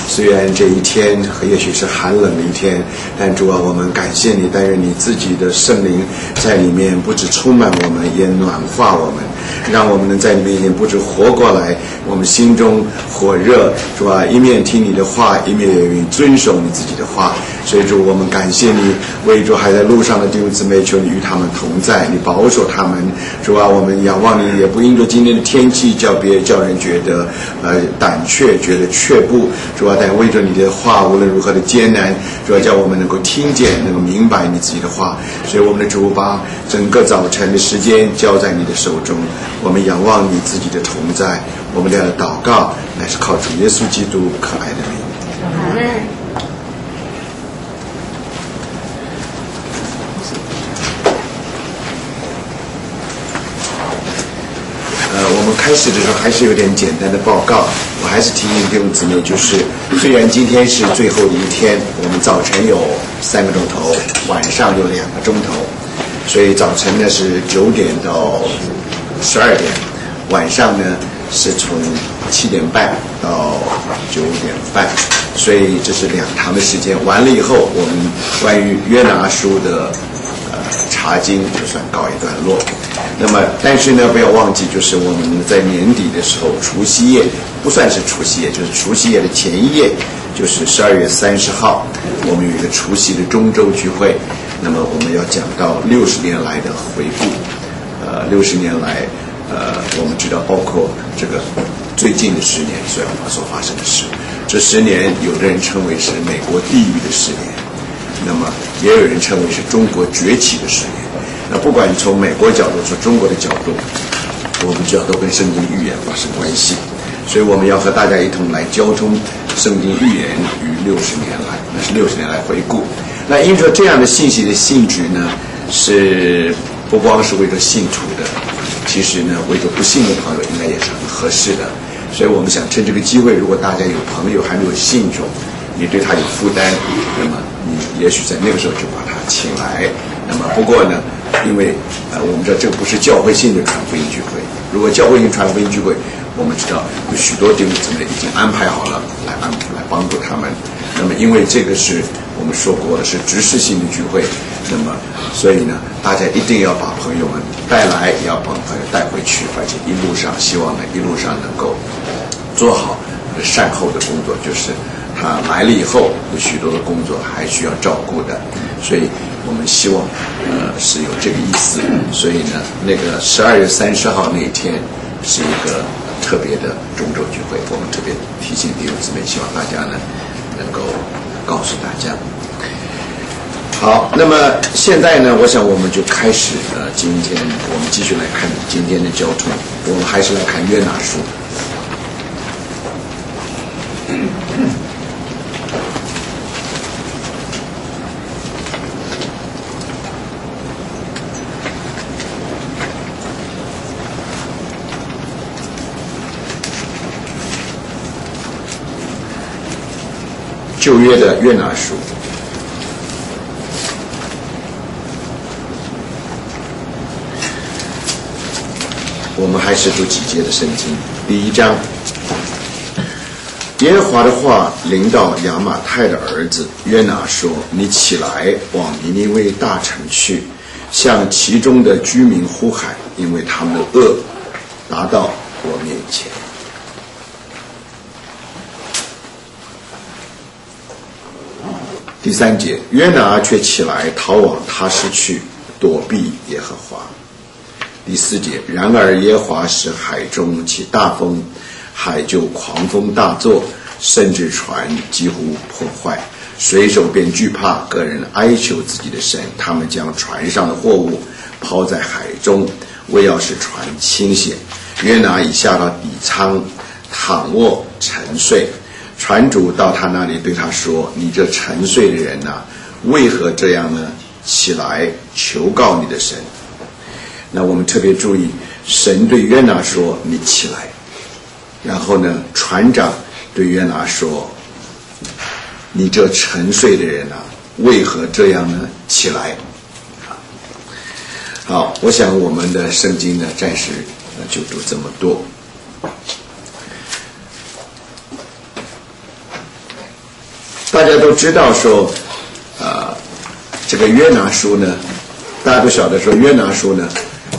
虽然这一天也许是寒冷的一天，但主啊，我们感谢你，但愿你自己的圣灵在里面不止充满我们，也暖化我们，让我们能在你面前不止活过来，我们心中火热，主啊，一面听你的话，一面也遵守你自己的话。所以主，我们感谢你，为主还在路上的弟兄姊妹，求你与他们同在，你保守他们。主啊，我们仰望你，也不因着今天的天气叫人觉得胆怯，觉得却步。主啊，但为着你的话，无论如何的艰难，主啊，叫我们能够听见，能够明白你自己的话。所以我们的主把整个早晨的时间交在你的手中，我们仰望你自己的同在。我们的祷告乃是靠主耶稣基督可爱的名。 阿们。 我们开始的时候还是有点简单的报告，我还是提醒弟兄姊妹，就是虽然今天是最后的一天，我们早晨有3个钟头，晚上有2个钟头，所以早晨呢是9点到12点，晚上呢是从7点半到9点半，所以这是2堂的时间。完了以后，我们关于约拿书的查经就算告一段落。那么但是呢，不要忘记，就是我们在年底的时候，除夕夜不算是除夕夜，就是除夕夜的前一夜，就是12月30号，我们有一个除夕的中周聚会。那么我们要讲到60年来的回顾，60年来我们知道包括这个最近的10年所发生的事，这10年有的人称为是美国地狱的10年，那么也有人称为是中国崛起的10年。那不管从美国角度，从中国的角度，我们知道都跟圣经预言发生关系，所以我们要和大家一同来交通圣经预言与60年来，那是60年来回顾。那因着这样的信息的性质呢，是不光是为着信徒的，其实呢为着不信的朋友应该也是很合适的。所以我们想趁这个机会，如果大家有朋友还没有信主，你对他有负担，那么你也许在那个时候就把他请来。那么不过呢，因为我们知道这个不是教会性的传福音聚会，如果教会性传福音聚会，我们知道有许多弟兄姊妹已经安排好了来帮助他们。那么因为这个是我们说过的是执事性的聚会，那么所以呢，大家一定要把朋友们带来，也要把朋友带回去，而且希望呢一路上能够做好善后的工作，就是他来了以后有许多的工作还需要照顾的，所以我们希望是有这个意思。所以呢，那个12月30号那一天是一个特别的中周聚会，我们特别提醒弟兄姊妹，希望大家呢能够告诉大家。好，那么现在呢，我想我们就开始今天我们继续来看今天的交通，我们还是来看约拿书。旧约的约拿书，我们还是读几节的圣经。第1章，耶和华的话临到亚玛太的儿子约拿说：你起来，往尼尼微大城去，向其中的居民呼喊，因为他们的恶达到我面前。第3节，约拿却起来逃往他施去，躲避耶和华。第4节，然而耶和华使海中起大风，海就狂风大作，甚至船几乎破坏，水手便惧怕，个人哀求自己的神，他们将船上的货物抛在海中，为要使船倾斜。约拿已下到底舱，躺卧沉睡。船主到他那里对他说：你这沉睡的人啊，为何这样呢？起来求告你的神。那我们特别注意，神对约拿说：你起来。然后呢，船长对约拿说：你这沉睡的人啊，为何这样呢？起来。好，我想我们的圣经呢，暂时就读这么多。 知道说，这个约拿书呢，大家都晓得说约拿书呢，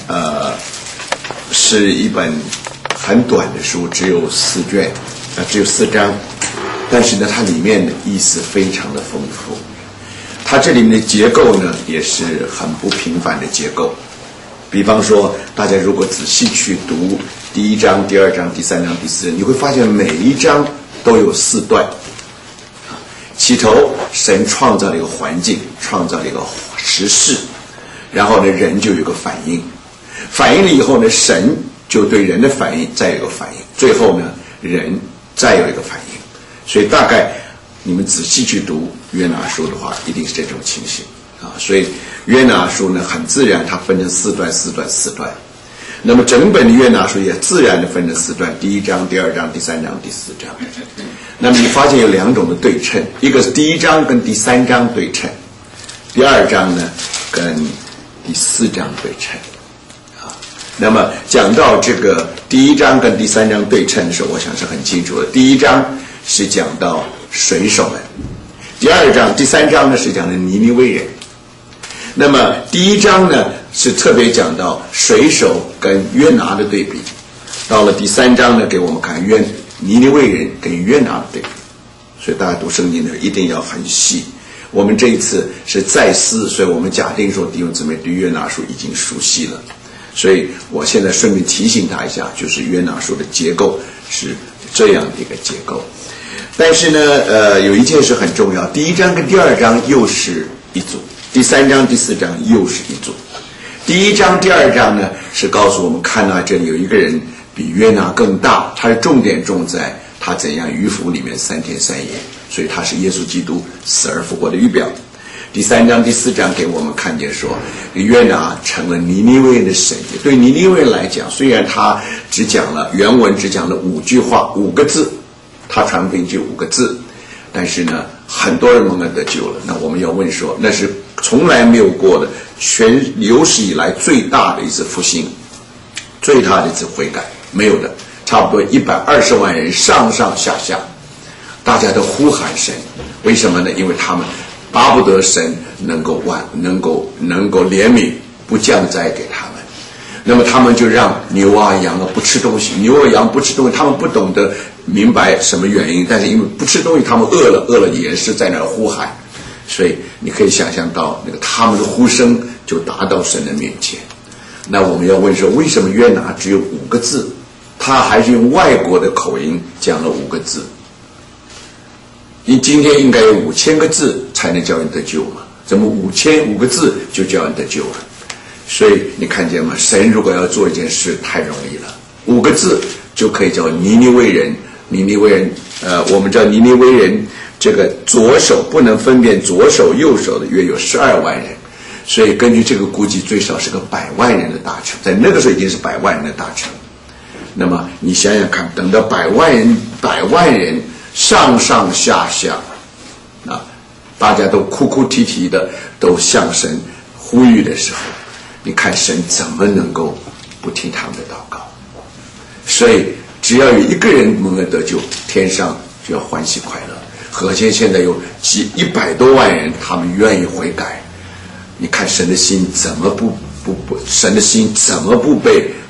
是一本很短的书，只有4卷，只有4章，但是呢，它里面的意思非常的丰富。它这里面的结构呢，也是很不平凡的结构。比方说，大家如果仔细去读第1章、第2章、第3章、第4章，你会发现每一章都有4段。起头，神创造了一个环境，创造了一个时事，然后呢，人就有个反应，反应了以后呢，神就对人的反应再有一个反应，最后呢，人再有一个反应。所以大概你们仔细去读约拿书的话，一定是这种情形啊。所以约拿书呢，很自然，它分成4段。那么整本的约拿书也自然的分成4段，第1章、第2章、第3章、第4章。那么你发现有2种的对称，一个是第1章跟第3章对称，第2章呢跟第4章对称啊。那么讲到这个第1章跟第3章对称的时候，我想是很清楚的。第1章是讲到水手们，第2章、第3章呢是讲的尼尼微人。那么第1章呢是特别讲到水手跟约拿的对比，到了第3章呢给我们看尼尼微人跟约拿的对比。所以大家读圣经呢一定要很细。我们这一次是再思，所以我们假定说弟兄姊妹对约拿书已经熟悉了，所以我现在顺便提醒他一下，就是约拿书的结构是这样的一个结构。但是呢有一件事很重要，第1章跟第2章又是一组，第3章、第4章又是一组。第1章、第2章呢是告诉我们，看到这里有一个人比约拿更大，他的重点重在他怎样鱼腹里面3天3夜，所以他是耶稣基督死而复活的预表。第3章、第4章给我们看见说，约拿成了尼尼微人的神迹。对尼尼微人来讲，虽然他原文只讲了5句话，5个字，他传福音就5个字，但是呢，很多人蒙恩得救了。那我们要问说，那是从来没有过的，全有史以来最大的一次复兴，最大的一次悔改，没有的。差不多120万人上上下下，大家都呼喊神。为什么呢？因为他们巴不得神能够怜悯，不降灾给他们。那么他们就让牛啊羊啊不吃东西，牛啊羊不吃东西，他们不懂得明白什么原因，但是因为不吃东西，他们饿了也是在那儿呼喊。所以你可以想象到那个他们的呼声就达到神的面前。那我们要问说，为什么约拿只有5个字？他还是用外国的口音讲了5个字。你今天应该有5000个字才能叫人得救嘛？怎么5个字就叫人得救了？所以你看见吗？神如果要做一件事太容易了，5个字就可以叫尼尼微人。我们知道尼尼微人这个左手不能分辨左手右手的约有12万人，所以根据这个估计，最少是个100万人的大城，在那个时候已经是100万人的大城。那么你想想看，等到100万人上上下下啊，大家都哭哭啼啼的，都向神呼吁的时候，你看神怎么能够不听他们的祷告？所以只要有一个人蒙恩得救，天上就要欢喜快乐。何况现在有100多万人，他们愿意悔改，你看神的心怎么神的心怎么不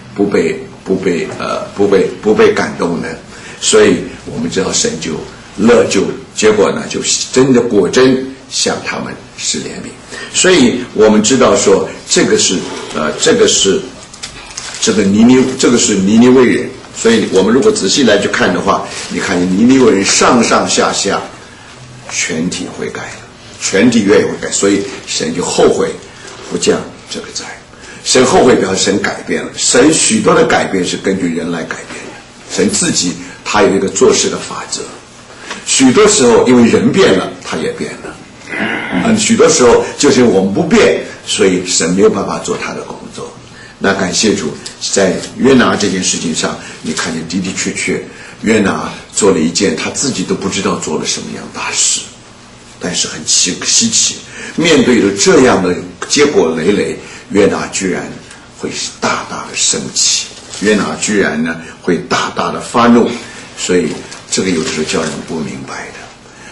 被感动呢？所以我们知道神就结果呢就果真向他们施怜悯。所以我们知道说这个是尼尼微人。所以我们如果仔细来去看的话，你看尼尼微人上上下下全体悔改了，全体愿意悔改，所以神就后悔不降这个灾。神后悔表示神改变了，神许多的改变是根据人来改变的，神自己他有一个做事的法则，许多时候因为人变了，他也变了，许多时候就是我们不变，所以神没有办法做他的工作。那感谢主，在约拿这件事情上，你看见的确约拿做了一件他自己都不知道做了什么样大事，但是很稀奇，面对着这样的结果累累，约拿居然会大大的生气，约拿居然呢会大大的发怒。所以这个有的时候叫人不明白的。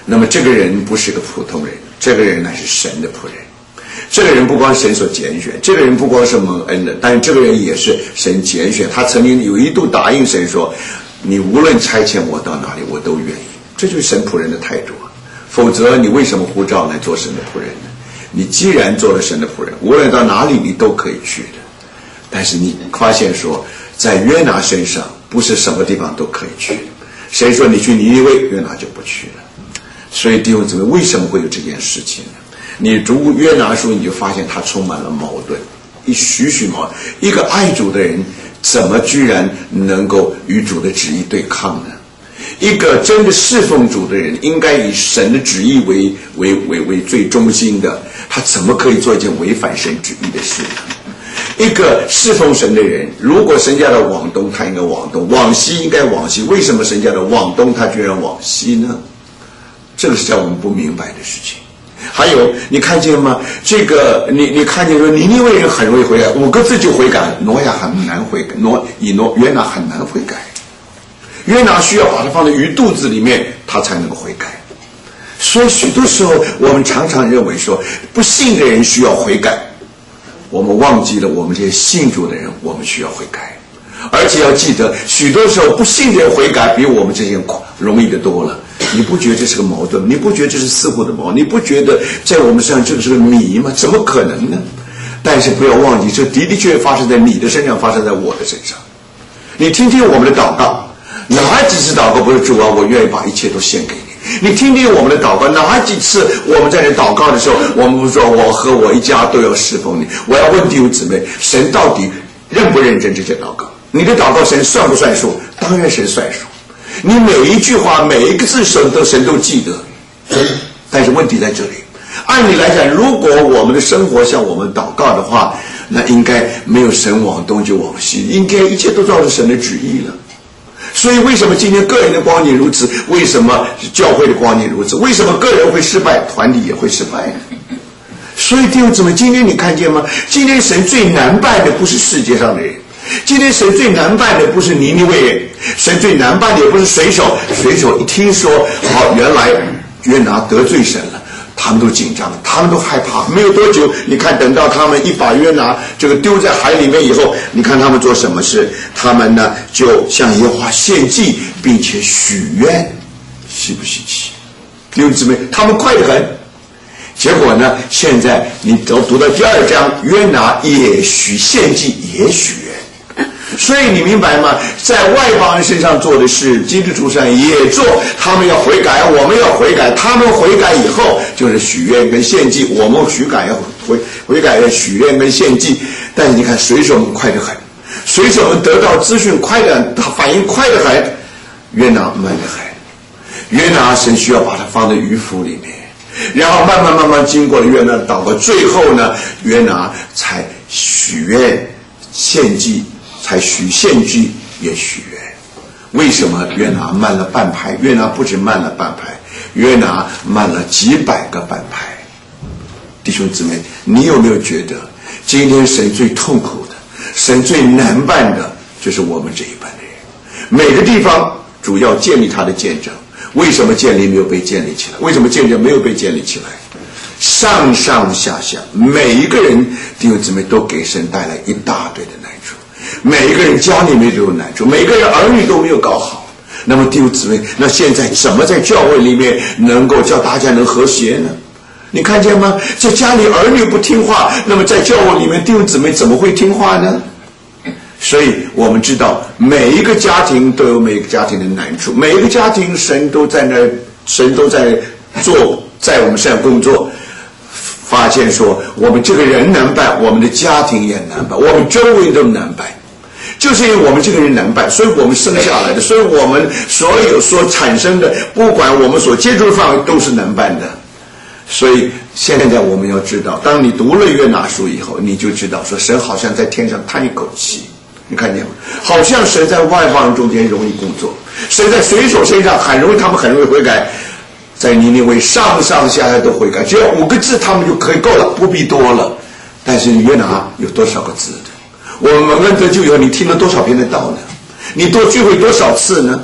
那么这个人不是个普通人，这个人乃是神的仆人。这个人不光神所拣选，这个人不光是蒙恩的，但是这个人也是神拣选。他曾经有一度答应神说，你无论差遣我到哪里，我都愿意。这就是神仆人的态度。否则你为什么呼召来做神的仆人呢？你既然做了神的仆人，无论到哪里你都可以去的。但是你发现说，在约拿身上不是什么地方都可以去。谁说你去尼尼微，约拿就不去了。所以弟兄姊妹，为什么会有这件事情呢？你读约拿书，你就发现他充满了矛盾，许矛盾。一个爱主的人，怎么居然能够与主的旨意对抗呢？一个真的侍奉主的人，应该以神的旨意为最中心的，他怎么可以做一件违反神旨意的事呢？一个侍奉神的人，如果神叫他往东，他应该往东；往西应该往西。为什么神叫他往东，他居然往西呢？这个是叫我们不明白的事情。还有，你看见吗？这个你看见说尼尼微人很容易悔改，5个字就悔改，挪亚很难悔改，约拿很难悔改。约拿需要把它放在鱼肚子里面，他才能够悔改。所以许多时候我们常常认为说，不信的人需要悔改，我们忘记了我们这些信主的人，我们需要悔改。而且要记得，许多时候不信的人悔改比我们这些容易的多了。你不觉得这是个矛盾？你不觉得这是似乎的矛盾？你不觉得在我们身上这个是个谜吗？怎么可能呢？但是不要忘记，这的的确确发生在你的身上，发生在我的身上。你听听我们的祷告，哪几次祷告不是主啊，我愿意把一切都献给你？你听听我们的祷告，哪几次我们在这祷告的时候，我们不说我和我一家都要侍奉你？我要问弟兄姊妹，神到底认不认真这些祷告？你的祷告神算不算数？当然神算数。你每一句话每一个字神都记得，但是问题在这里。按理来讲，如果我们的生活像我们祷告的话，那应该没有神往东就往西，应该一切都照着神的旨意了。所以为什么今天个人的光景如此？为什么教会的光景如此？为什么个人会失败，团体也会失败呢？所以弟兄姊妹，今天你看见吗？今天神最难办的不是世界上的人，今天神最难办的不是尼尼微人，神最难办的也不是水手。水手一听说原来约拿得罪神了，他们都紧张，他们都害怕。没有多久，你看等到他们一把约拿这个丢在海里面以后，你看他们做什么事？他们呢就向耶和华献祭，并且许愿，稀不稀奇？弟兄姊妹，他们快得很。结果呢，现在你读到第2章，约拿也献祭，也许愿。所以你明白吗？在外邦人身上做的事，基督徒上也做。他们要悔改，我们要悔改。他们悔改以后，就是许愿跟献祭。我们悔改要悔改要许愿跟献祭。但是你看，水手们快得很，水手们得到资讯快得很，他反应快得很。约拿慢得很。约拿神需要把它放在鱼腹里面。然后慢慢经过了约拿的祷告，最后呢，约拿才许愿献祭，才许献祭也许愿。为什么约拿慢了半拍？约拿不止慢了半拍，约拿慢了几百个半拍。弟兄姊妹，你有没有觉得今天神最痛苦的，神最难办的，就是我们这一般的人。每个地方主要建立他的见证。为什么建立没有被建立起来？为什么见证没有被建立起来？上上下下每一个人弟兄姊妹都给神带来一大堆的难处，每一个人家里面都有难处，每个人儿女都没有搞好。那么弟兄姊妹，那现在怎么在教会里面能够叫大家能和谐呢？你看见吗？在家里儿女不听话，那么在教会里面弟兄姊妹怎么会听话呢？所以我们知道每一个家庭都有每一个家庭的难处，每一个家庭神都在那，神都在做，在我们身上工作。发现说我们这个人难办，我们的家庭也难办，我们周围都难办。就是因为我们这个人难办，所以我们生下来的，所以我们所有所产生的，不管我们所接触的范围都是难办的。所以现在我们要知道，当你读了约拿书以后，你就知道说神好像在天上叹一口气。你看见吗？好像神在外邦人中间容易工作，神在水手身上很容易，他们很容易悔改。在尼尼微上上下下都悔改，只要5个字他们就可以够了，不必多了。但是约拿有多少个字的？我们蒙恩得救以后，你听了多少遍的道呢？你多聚会多少次呢？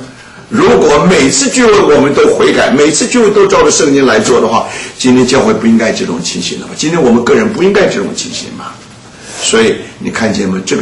如果每次聚会我们都悔改，每次聚会都照着圣经来做的话，今天教会不应该这种情形的话，今天我们个人不应该这种情形嘛。所以你看见吗？这个